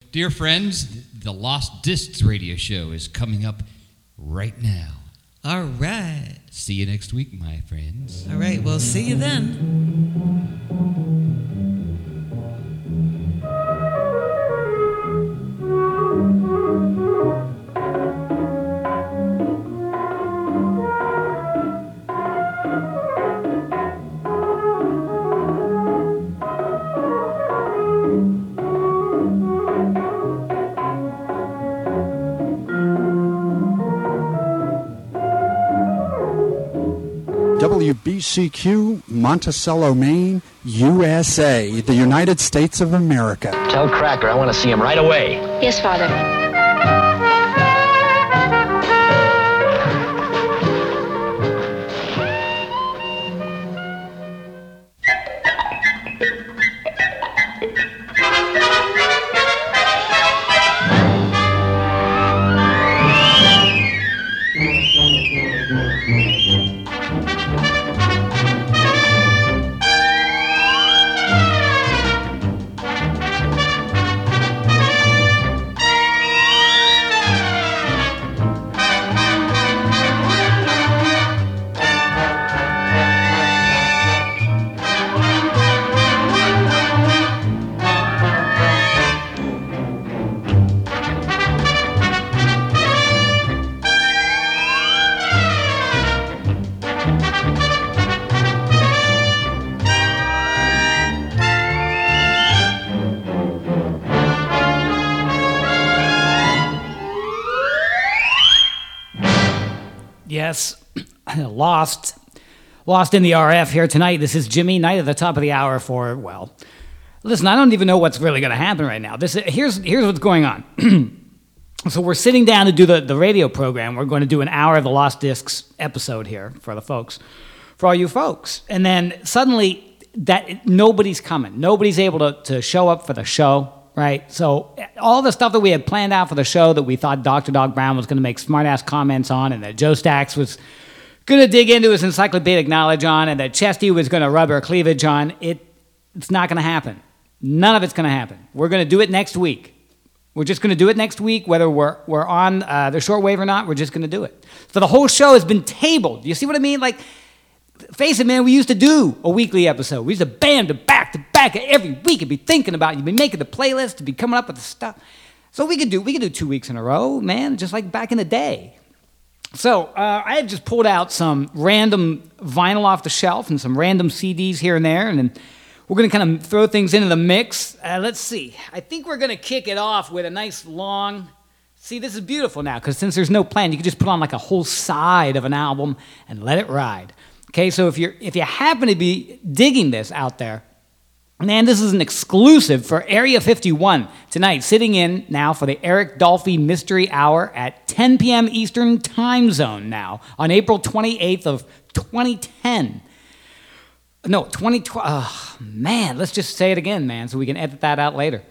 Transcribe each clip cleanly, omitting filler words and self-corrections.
dear friends, the Lost Discs radio show is coming up right now. All right. See you next week, my friends. All right, we'll see you then. WBCQ, Monticello, Maine, USA, the United States of America. Tell Cracker I want to see him right away. Yes, Father. Yes, Lost in the RF here tonight. This is Jimmy Knight at the top of the hour for, well, listen, I don't even know what's really going to happen right now. Here's what's going on. So we're sitting down to do the radio program. We're going to do an hour of the Lost Discs episode here for all you folks. And then suddenly nobody's coming. Nobody's able to show up for the show. Right, so all the stuff that we had planned out for the show that we thought Dr. Dog Brown was going to make smart-ass comments on, and that Joe Stacks was going to dig into his encyclopedic knowledge on, and that Chesty was going to rub her cleavage on, it's not going to happen. None of it's going to happen. We're going to do it next week. We're just going to do it next week, whether we're on the shortwave or not. We're just going to do it. So the whole show has been tabled. You see what I mean? Like, face it, man, we used to do a weekly episode. We used to bam to back every week and be thinking about it. You'd be making the playlist to be coming up with the stuff. So we could do 2 weeks in a row, man, just like back in the day. So I have just pulled out some random vinyl off the shelf and some random CDs here and there, and then we're going to kind of throw things into the mix. Let's see. I think we're going to kick it off with a nice long... See, this is beautiful now, because since there's no plan, you can just put on like a whole side of an album and let it ride. Okay, so if you happen to be digging this out there, man, this is an exclusive for Area 51 tonight, sitting in now for the Eric Dolphy Mystery Hour at 10 p.m. Eastern Time Zone now on April 28th of 2010. No, 2012. Oh, man, let's just say it again, man, so we can edit that out later.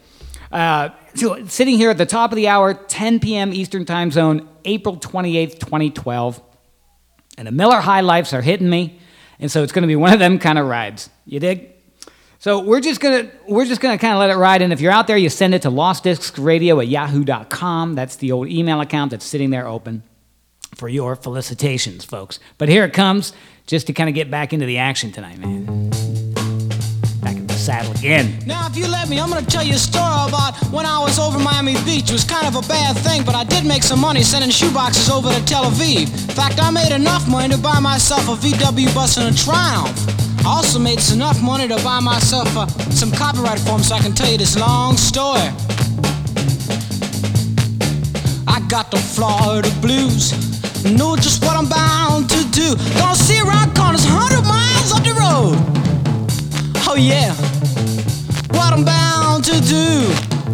So sitting here at the top of the hour, 10 p.m. Eastern Time Zone, April 28th, 2012. And the Miller High Lifes are hitting me, and so it's going to be one of them kind of rides. You dig? So we're just gonna kind of let it ride, and if you're out there, you send it to lostdiscsradio@yahoo.com. That's the old email account that's sitting there open for your felicitations, folks. But here it comes, just to kind of get back into the action tonight, man. Back in the saddle again. Now, if you let me, I'm going to tell you a story about when I was over Miami Beach. It was kind of a bad thing, but I did make some money sending shoeboxes over to Tel Aviv. In fact, I made enough money to buy myself a VW bus and a Triumph. I also made enough money to buy myself some copyright forms so I can tell you this long story. I got the Florida blues, know just what I'm bound to do. Gonna see around corners 100 miles up the road. Oh yeah, what I'm bound to do.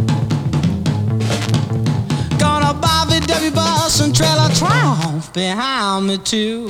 Gonna buy VW bus and trailer Triumph behind me too.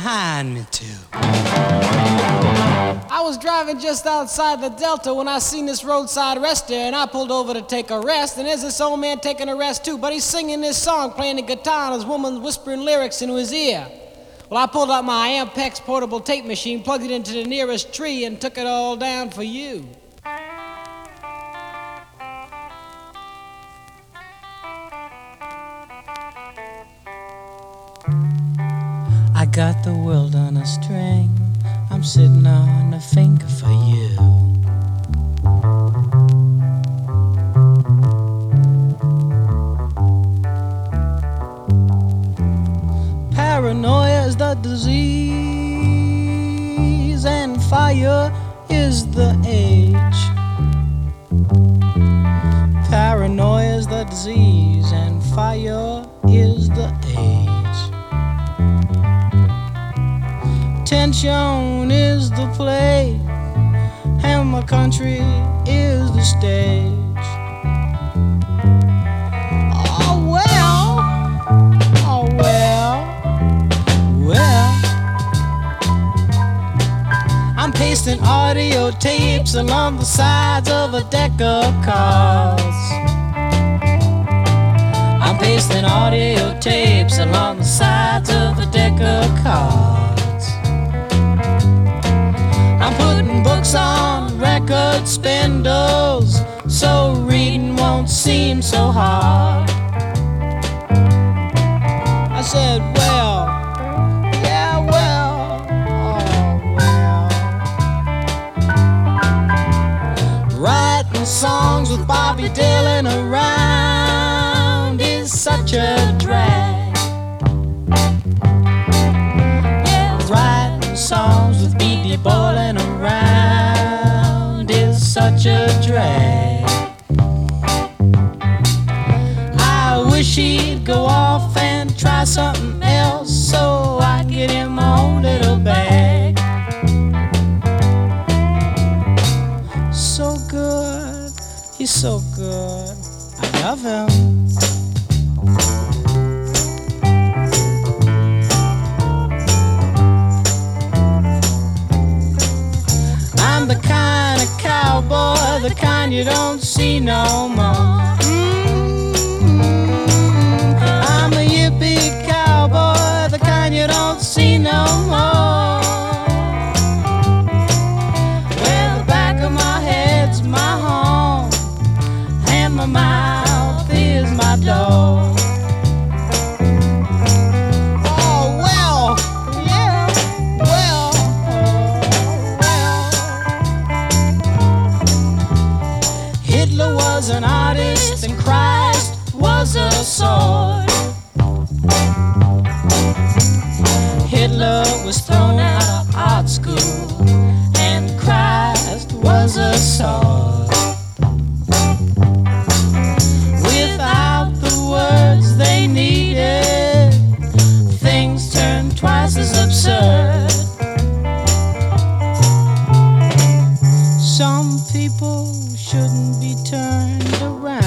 behind me too. I was driving just outside the Delta when I seen this roadside rest there, and I pulled over to take a rest, and there's this old man taking a rest too, but he's singing this song, playing the guitar, and his woman whispering lyrics into his ear. Well, I pulled out my Ampex portable tape machine, plugged it into the nearest tree, and took it all down for you. I got the world on a string, I'm sitting on a finger for you. Paranoia is the disease, and fire is the age. Paranoia is the disease, and fire is the age. Tension is the play, and my country is the stage. Oh well, oh well, well. I'm pasting audio tapes along the sides of a deck of cards. I'm pasting audio tapes along the sides of a deck of cards. I'm putting books on record spindles so reading won't seem so hard. I said, well, yeah, well, oh, well. Writing songs with Bobby Dylan around is such a drag. Yeah, writing songs with B.B. Boiling around is such a drag. I wish he'd go off and try something else so I get in my own little bag. So good, he's so good, I love him. I'm the kind of cowboy, the kind you don't see no more. I'm a yippee cowboy, the kind you don't see no more. Well, the back of my head's my home, and my mouth is my door. Was an artist and Christ was a sword. Hitler was thrown out of art school and Christ was a sword. Without the words they needed, things turned twice as absurd. Some people shouldn't be turned around.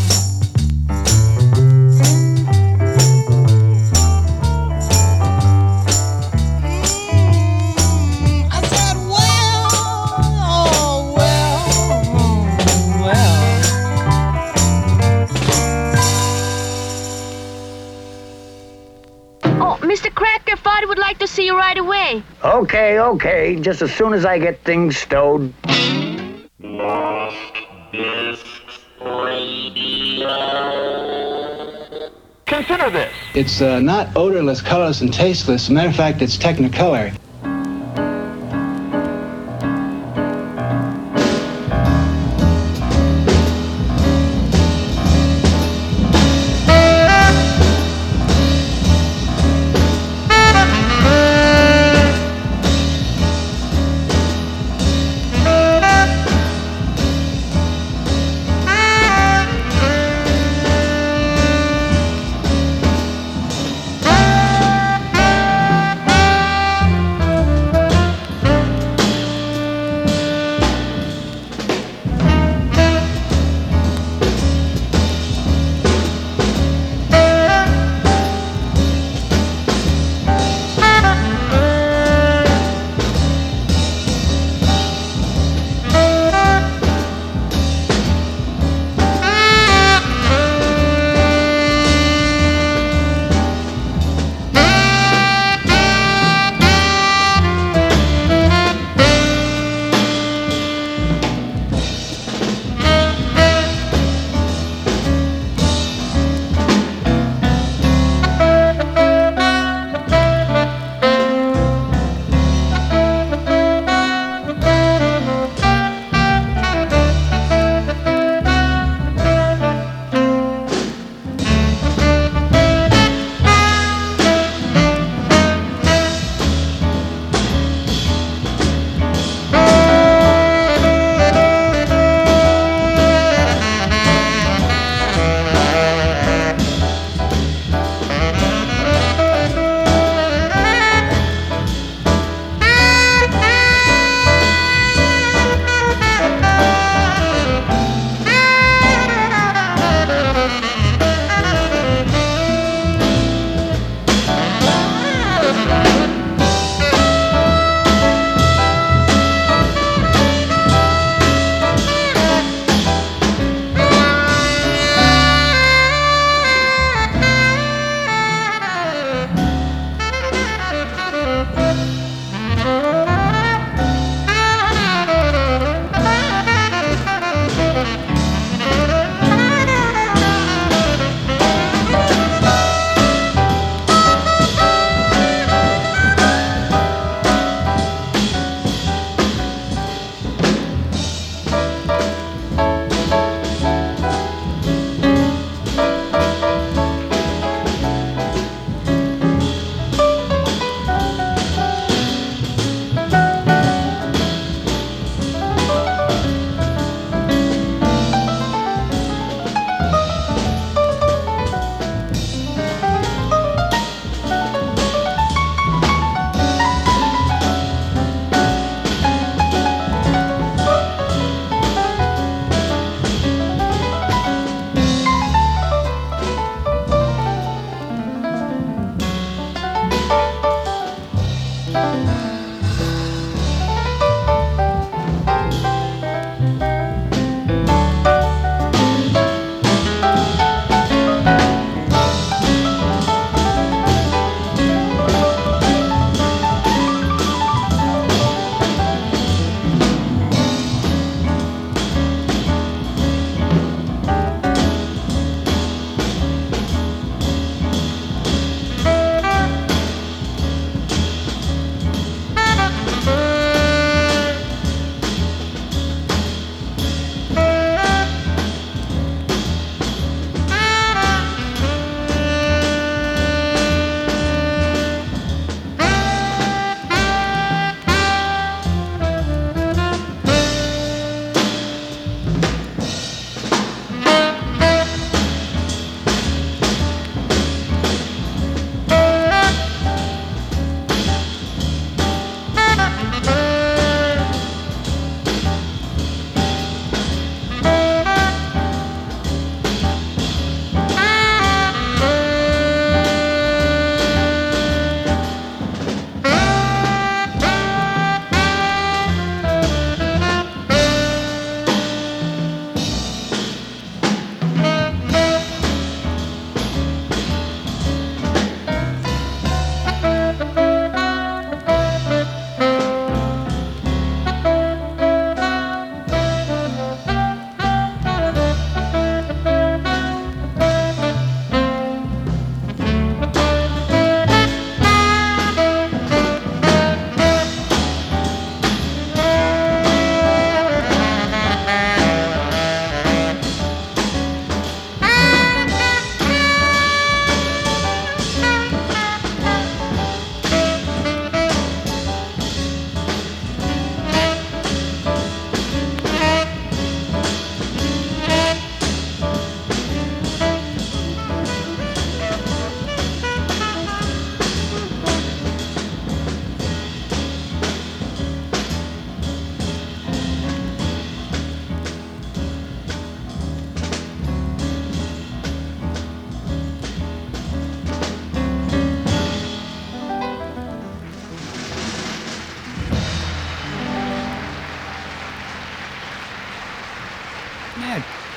I said, well, oh, well, well. Oh, Mr. Cracker, Father would like to see you right away. Okay, just as soon as I get things stowed. Consider this. It's not odorless, colorless, and tasteless. As a matter of fact, it's Technicolor.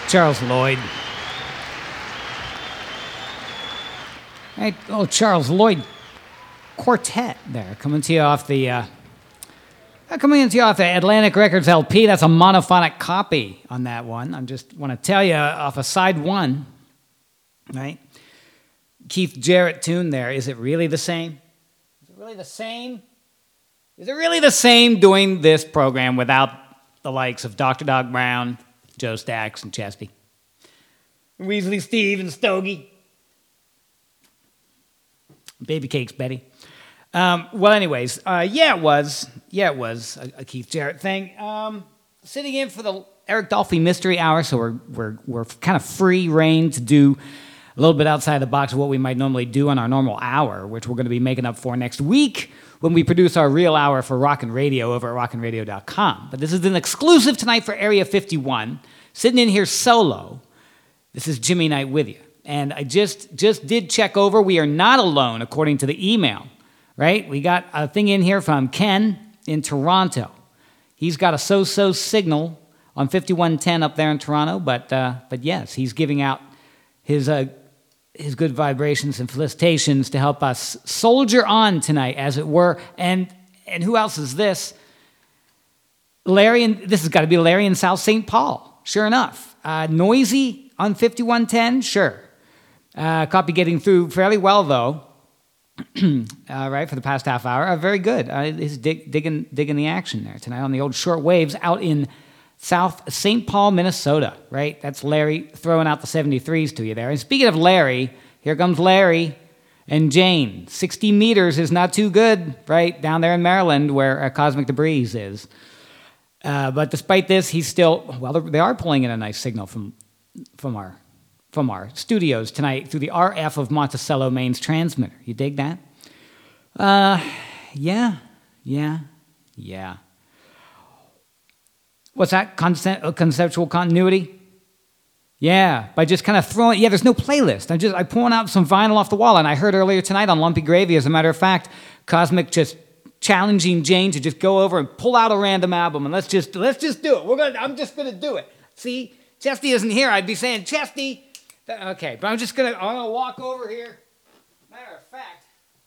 Charles Lloyd. Right, Charles Lloyd Quartet there, coming to you off the Atlantic Records LP. That's a monophonic copy on that one. I just want to tell you off of side one, right? Keith Jarrett tune there. Is it really the same? Is it really the same? Is it really the same doing this program without the likes of Dr. Doc Brown, Joe Stax, and Chesty? Weasley Steve and Stogie? Baby Cakes Betty. Well, anyways, it was a Keith Jarrett thing. Sitting in for the Eric Dolphy Mystery Hour, so we're kind of free reign to do a little bit outside the box of what we might normally do on our normal hour, which we're going to be making up for next week when we produce our real hour for Rockin' Radio over at rockinradio.com. But this is an exclusive tonight for Area 51. Sitting in here solo, this is Jimmy Knight with you. And I just did check over. We are not alone, according to the email, right? We got a thing in here from Ken in Toronto. He's got a so-so signal on 5110 up there in Toronto, but yes, he's giving out his good vibrations and felicitations to help us soldier on tonight, as it were. And who else is this? Larry, and this has got to be Larry in South St. Paul. Sure enough. Noisy on 5110, sure. Copy getting through fairly well, though, right, for the past half hour. Very good. He's digging the action there tonight on the old short waves out in South St. Paul, Minnesota, right? That's Larry throwing out the 73s to you there. And speaking of Larry, here comes Larry and Jane. 60 meters is not too good, right, down there in Maryland where Cosmic Debris is. But despite this, he's still, well, they are pulling in a nice signal from our studios tonight through the RF of Monticello, Maine's transmitter. You dig that? Yeah. What's that? Conceptual continuity? Yeah, by just kind of throwing, there's no playlist. I'm pulling out some vinyl off the wall, and I heard earlier tonight on Lumpy Gravy, as a matter of fact, Cosmic just challenging Jane to just go over and pull out a random album, and let's just do it. I'm just gonna do it. See, Chesty isn't here. I'd be saying, Chesty. Okay, but I'm gonna walk over here. Matter of fact,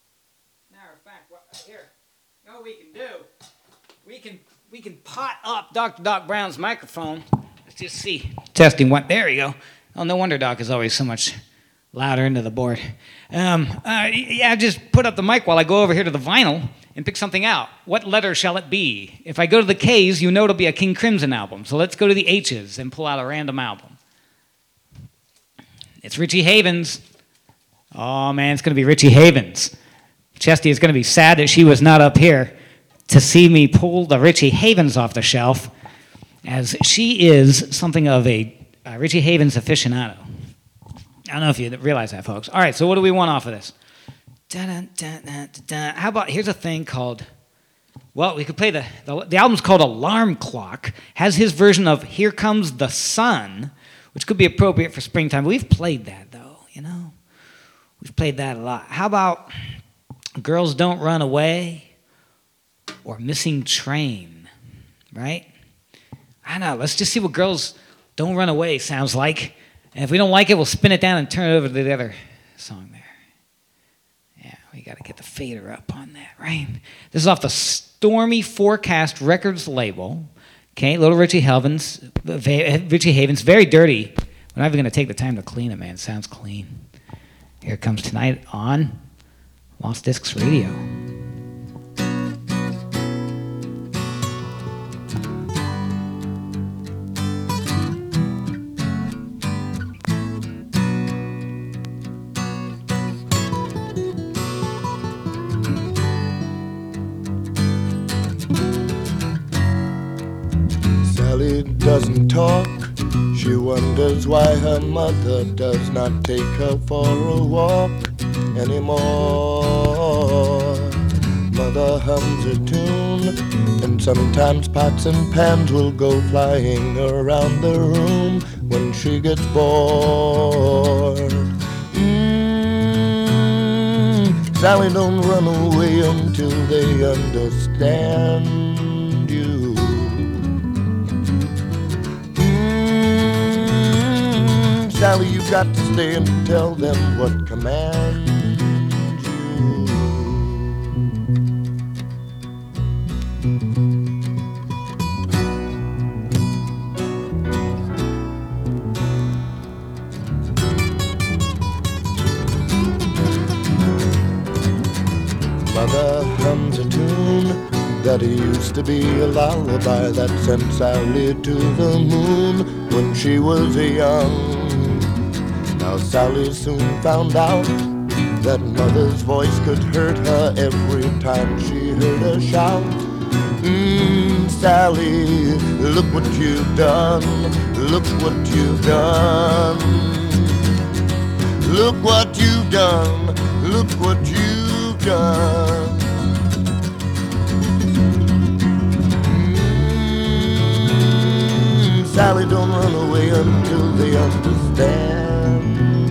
what here? You know what we can do? We can pot up Dr. Doc Brown's microphone. Let's just see. Testing what? There you go. Oh, no wonder Doc is always so much louder into the board. Just put up the mic while I go over here to the vinyl and pick something out. What letter shall it be? If I go to the K's, you know it'll be a King Crimson album. So let's go to the H's and pull out a random album. It's Richie Havens. Oh, man, it's going to be Richie Havens. Chesty is going to be sad that she was not up here to see me pull the Richie Havens off the shelf, as she is something of a Richie Havens aficionado. I don't know if you realize that, folks. All right, so what do we want off of this? How about, here's a thing called, well, we could play the album's called Alarm Clock, has his version of Here Comes the Sun, which could be appropriate for springtime. We've played that, though, We've played that a lot. How about Girls Don't Run Away or Missing Train, right? I don't know. Let's just see what Girls Don't Run Away sounds like. And if we don't like it, we'll spin it down and turn it over to the other song there. Yeah, we got to get the fader up on that, right? This is off the Stormy Forecast Records label. Okay, little Richie Havens, very dirty. We're not even going to take the time to clean it, man. It sounds clean. Here it comes tonight on Lost Discs Radio. Sally doesn't talk. She wonders why her mother does not take her for a walk anymore. Mother hums a tune, and sometimes pots and pans will go flying around the room when she gets bored. Sally, don't run away until they understand you. Sally, you got to stay and tell them what commands you. Mother hums a tune that used to be a lullaby that sent Sally to the moon when she was young. Now Sally soon found out that mother's voice could hurt her every time she heard her shout. Sally, look what you've done, look what you've done. Look what you've done, look what you've done. Sally, don't run away until they understand.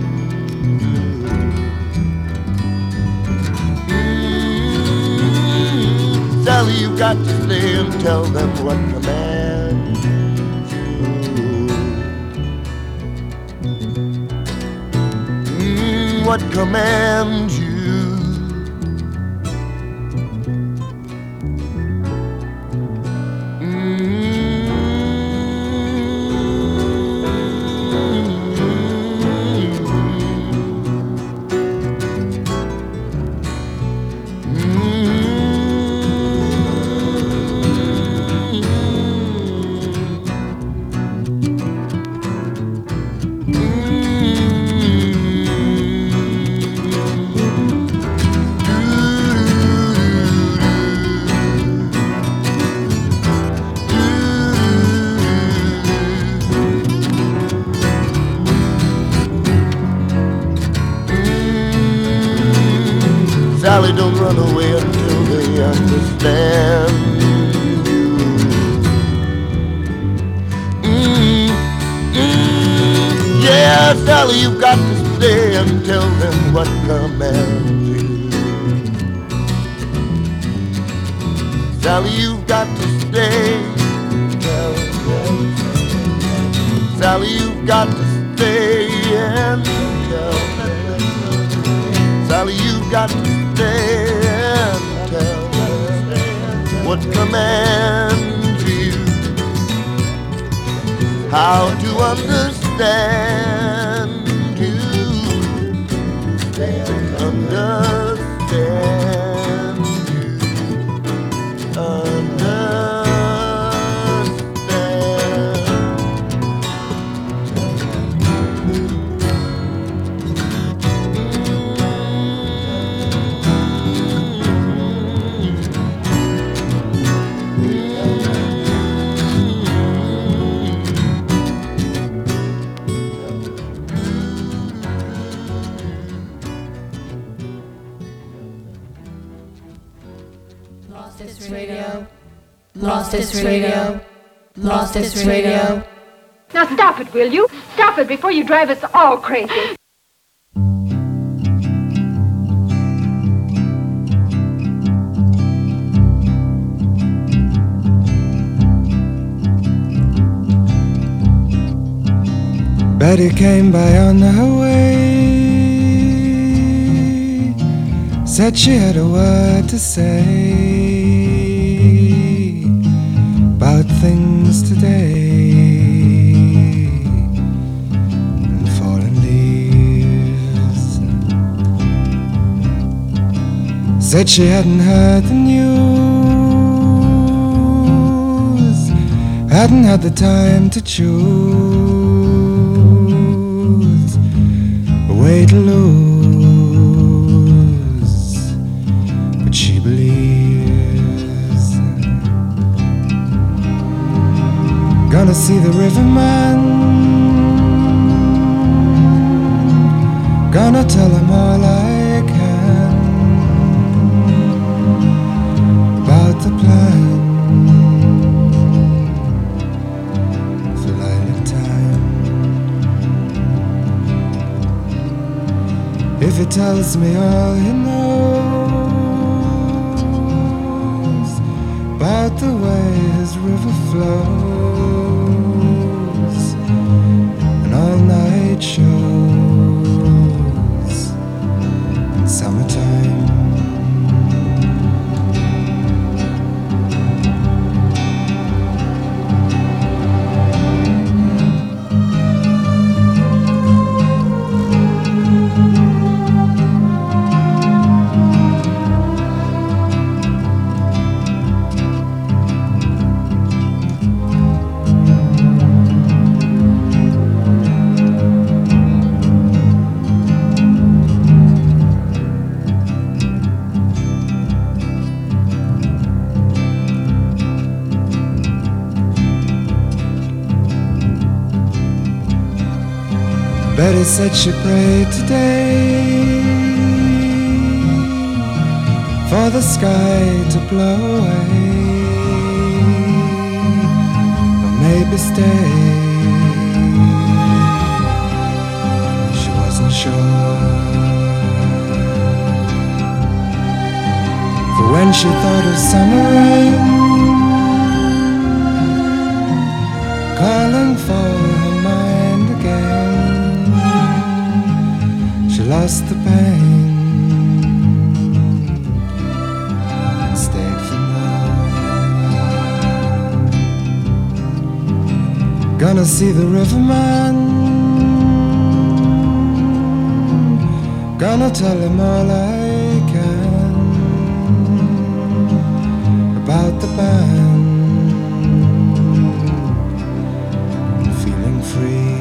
Sally, you got to stay and tell them what commands you. What commands you. Sally, don't run away until they understand you. Yeah, Sally, you've got to stay and tell them what commands you. Sally, you've got to stay. Tell them. Sally, you've got to stay and tell them. Sally, you've got to stay and tell them what commands you. How to understand you. Understand you. Lost this radio. Lost this radio. Now stop it, will you? Stop it before you drive us all crazy. Betty came by on her way, said she had a word to say about things today and fallen leaves. Said she hadn't heard the news, hadn't had the time to choose a way to lose, but she believes. Gonna see the riverman, gonna tell him all I can about the plan for lilac time. If he tells me all he knows about the way his river flows, and all night light shows in summertime. Betty said she prayed today for the sky to blow away, or maybe stay. She wasn't sure, for when she thought of summer rain calling for her mind again, she lost the pain and stayed for more. Gonna see the riverman, gonna tell him all I can about the band, feeling free.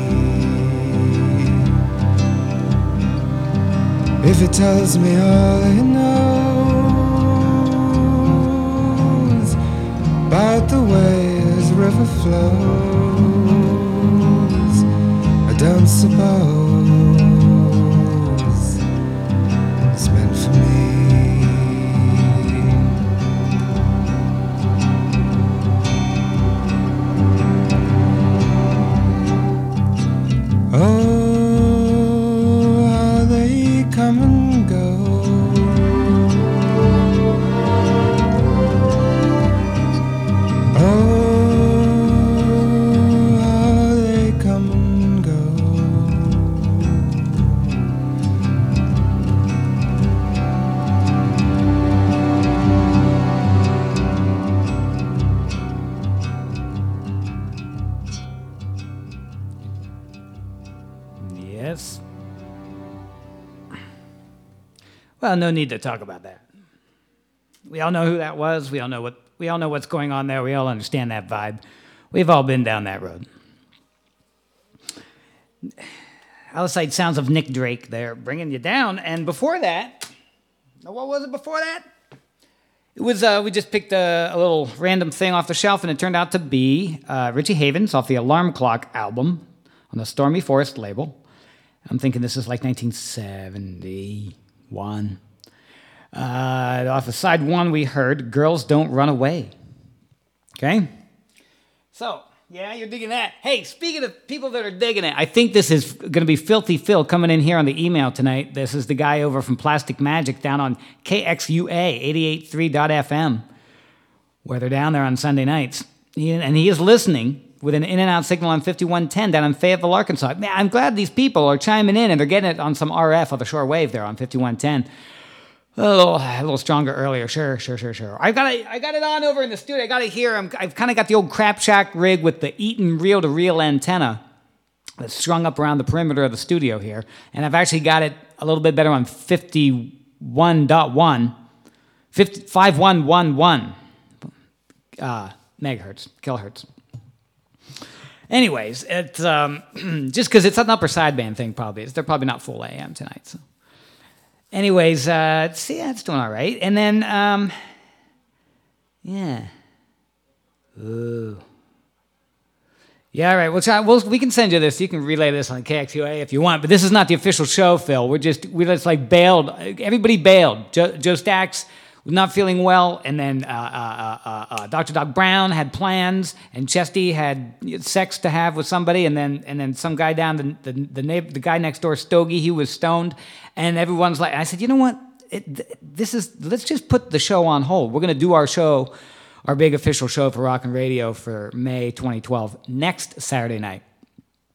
If he tells me all he knows about the way his river flows, I don't suppose it's meant for me. Oh, come and go. Oh, how they come and go. Yes. Well, no need to talk about that. We all know who that was. We all know what's going on there. We all understand that vibe. We've all been down that road. Outside sounds of Nick Drake there, bringing you down. And before that, what was it before that? It was, we just picked a little random thing off the shelf, and it turned out to be Richie Havens off the Alarm Clock album on the Stormy Forest label. I'm thinking this is like 1971. Off of side one, we heard Girls Don't Run Away. Okay? So, yeah, you're digging that. Hey, speaking of people that are digging it, I think this is going to be Filthy Phil coming in here on the email tonight. This is the guy over from Plastic Magic down on KXUA 88.3.FM, where they're down there on Sunday nights. And he is listening with an in-and-out signal on 5110 down in Fayetteville, Arkansas. Man, I'm glad these people are chiming in, and they're getting it on some RF on the shore wave there on 5110. A little stronger earlier. Sure. I got it on over in the studio. I got it here. I've kind of got the old Crap Shack rig with the Eaton reel-to-reel antenna that's strung up around the perimeter of the studio here. And I've actually got it a little bit better on 51.1, 5111 megahertz, kilohertz. Anyways, it's just because it's an upper sideband thing, probably. They're probably not full AM tonight. So, anyways, it's doing all right. And then, yeah. Ooh. Yeah, all right. We can send you this. You can relay this on KXUA if you want. But this is not the official show, Phil. We just like bailed. Everybody bailed. Joe Stacks was not feeling well, and then Dr. Doc Brown had plans, and Chesty had sex to have with somebody, and then some guy down the guy next door, Stogie, he was stoned, and everyone's like, I said, you know what? Let's just put the show on hold. We're going to do our show, our big official show for Rockin' Radio for May 2012 next Saturday night.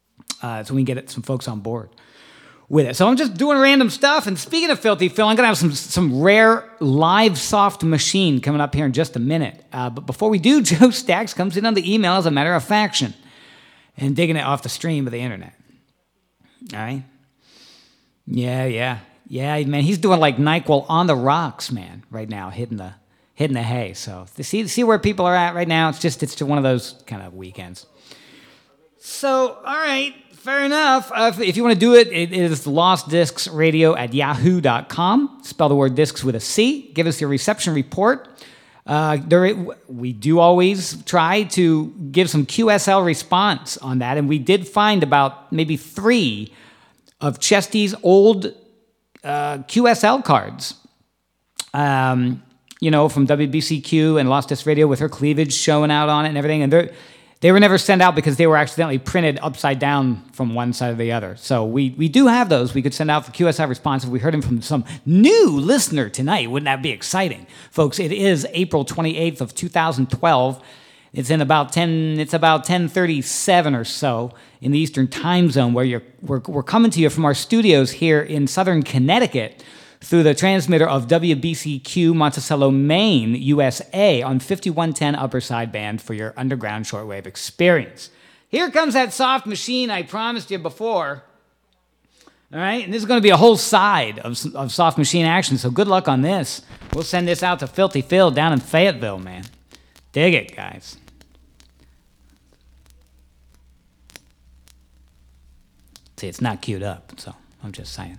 so we can get some folks on board with it. So I'm just doing random stuff. And speaking of Filthy Phil, I'm going to have some rare live soft machine coming up here in just a minute. But before we do, Joe Stacks comes in on the email as a matter of faction and digging it off the stream of the internet. All right? Yeah, man. He's doing like NyQuil on the rocks, man, right now, hitting the hay. So see where people are at right now. It's one of those kind of weekends. So, all right, fair enough. If you want to do it, it is lostdiscsradio@yahoo.com. Spell the word discs with a C. Give us your reception report. We do always try to give some QSL response on that, and we did find about maybe 3 of Chesty's old QSL cards. From WBCQ and Lost Disc Radio with her cleavage showing out on it and everything, and they were never sent out because they were accidentally printed upside down from one side or the other. So we do have those. We could send out for QSL response if we heard them from some new listener tonight. Wouldn't that be exciting? Folks, it is April 28th of 2012. It's about 10:37 or so in the Eastern Time Zone, where we're coming to you from our studios here in Southern Connecticut through the transmitter of WBCQ Monticello, Maine, USA, on 5110 upper sideband for your underground shortwave experience. Here comes that soft machine I promised you before. All right, and this is going to be a whole side of soft machine action, so good luck on this. We'll send this out to Filthy Phil down in Fayetteville, man. Dig it, guys. See, it's not queued up, so I'm just saying.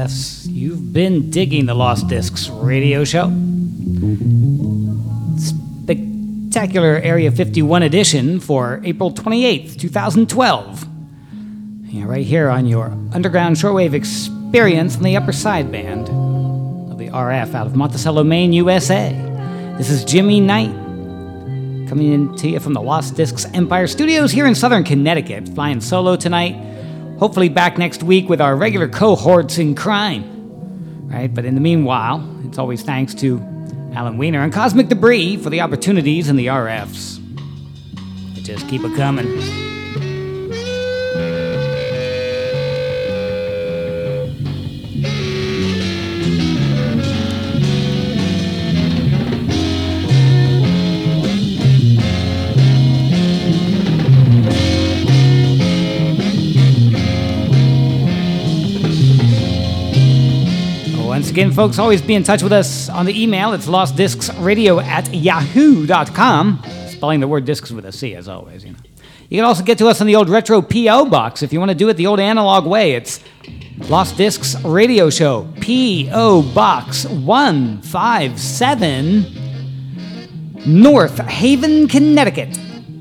RFs. You've been digging the Lost Discs radio show. Spectacular Area 51 edition for April 28th, 2012. Yeah, right here on your underground shortwave experience in the upper sideband of the RF out of Monticello, Maine, USA. This is Jimmy Knight, coming in to you from the Lost Discs Empire Studios here in Southern Connecticut, flying solo tonight. Hopefully back next week with our regular cohorts in crime. Right, but in the meanwhile, it's always thanks to Alan Wiener and Cosmic Debris for the opportunities in the RFs. They just keep it coming. Once again, folks, always be in touch with us on the email. It's lostdiscsradio@yahoo.com. Spelling the word discs with a C, as always. You can also get to us on the old retro P.O. box if you want to do it the old analog way. It's Lost Discs Radio Show, P.O. Box 157, North Haven, Connecticut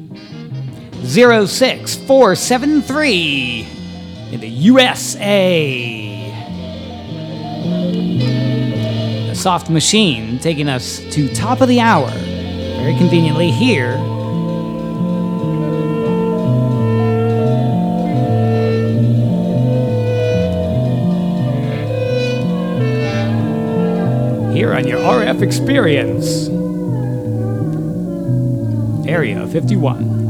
06473 in the USA. The Soft Machine taking us to top of the hour, very conveniently here. Here on your RF experience, Area 51.